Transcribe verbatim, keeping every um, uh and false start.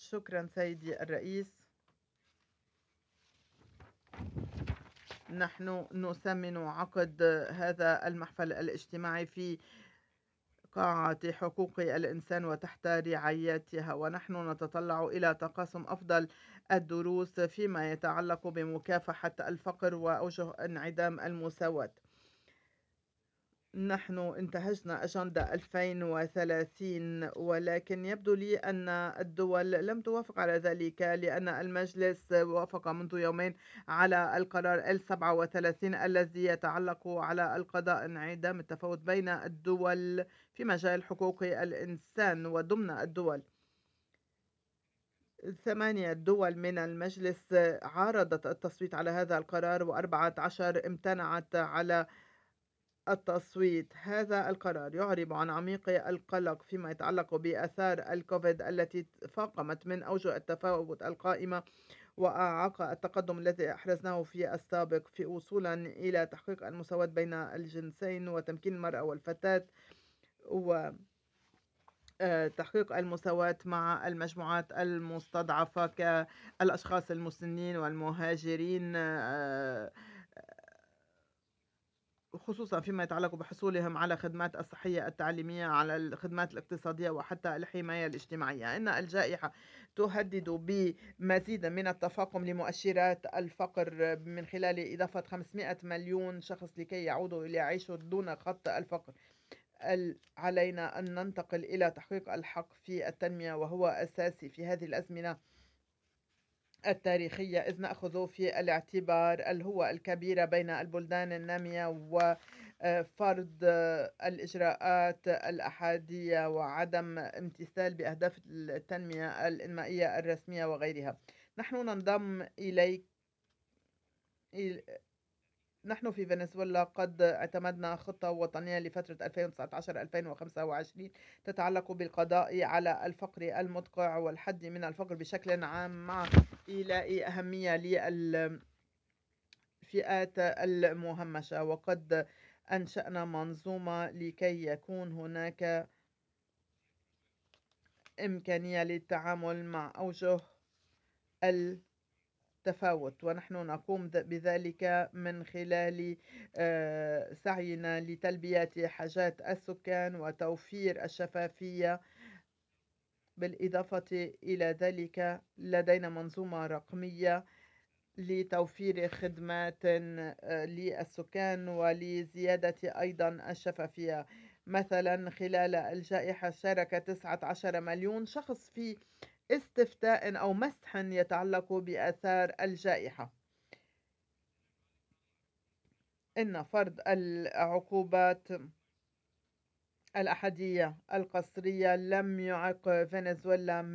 شكرا سيدي الرئيس. نحن نثمن عقد هذا المحفل الاجتماعي في قاعة حقوق الإنسان وتحت رعايتها، ونحن نتطلع إلى تقاسم أفضل الدروس فيما يتعلق بمكافحة الفقر وأوجه انعدام المساواة. نحن انتهجنا أجندة ألفين وثلاثين، ولكن يبدو لي أن الدول لم توافق على ذلك، لأن المجلس وافق منذ يومين على القرار ال سبعة وثلاثين الذي يتعلق على القضاء انعدام التفاوت بين الدول في مجال حقوق الإنسان. وضمن الدول ثمانية دول من المجلس عارضت التصويت على هذا القرار، وأربعة عشر امتنعت على التصويت. هذا القرار يعرب عن عميق القلق فيما يتعلق بآثار الكوفيد التي فاقمت من أوجه التفاوت القائمة، وأعاق التقدم الذي أحرزناه في السابق في وصولا إلى تحقيق المساواة بين الجنسين وتمكين المرأة والفتاة، و تحقيق المساواة مع المجموعات المستضعفة كالأشخاص المسنين والمهاجرين، خصوصا فيما يتعلق بحصولهم على خدمات الصحية التعليمية، على الخدمات الاقتصادية، وحتى الحماية الاجتماعية. إن الجائحة تهدد بمزيد من التفاقم لمؤشرات الفقر من خلال إضافة خمسمائة مليون شخص لكي يعودوا ليعيشوا دون خط الفقر. علينا أن ننتقل إلى تحقيق الحق في التنمية، وهو أساسي في هذه الأزمنة التاريخية، إذ نأخذ في الاعتبار الهوة الكبيرة بين البلدان النامية وفرض الإجراءات الأحادية وعدم امتثال بأهداف التنمية الإنمائية الرسمية وغيرها. نحن ننضم إليك نحن في فنزويلا قد اعتمدنا خطة وطنية لفترة ألفين وتسعة عشر ألفين وخمسة وعشرين تتعلق بالقضاء على الفقر المدقع والحد من الفقر بشكل عام، مع إيلاء أهمية للفئات المهمشة. وقد أنشأنا منظومة لكي يكون هناك إمكانية للتعامل مع أوجه التفاوت، ونحن نقوم بذلك من خلال سعينا لتلبية حاجات السكان وتوفير الشفافية. بالإضافة إلى ذلك لدينا منظومة رقمية لتوفير خدمات للسكان ولزيادة أيضا الشفافية. مثلا خلال الجائحة شارك تسعة عشر مليون شخص في استفتاء أو مسح يتعلق بآثار الجائحة. إن فرض العقوبات الأحادية القسرية لم يعق فنزويلا